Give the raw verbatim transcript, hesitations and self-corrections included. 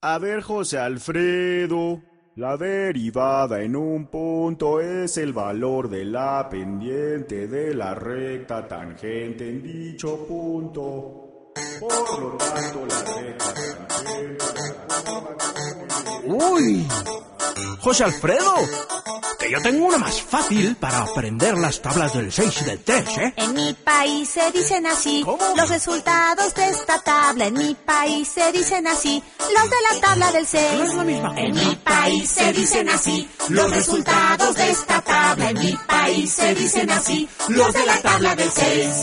A ver, José Alfredo, la derivada en un punto es el valor de la pendiente de la recta tangente en dicho punto. Por lo tanto, la recta tangente... ¡Uy! ¡José Alfredo! Que yo tengo una más fácil para aprender las tablas del seis y del tres, ¿eh? En mi país se dicen así. ¿Cómo? Los resultados de esta tabla. En mi país se dicen así. Los de la tabla del seis. No es la misma. En mi país se dicen así. Los resultados de esta tabla. En mi país se dicen así. Los de la tabla del seis.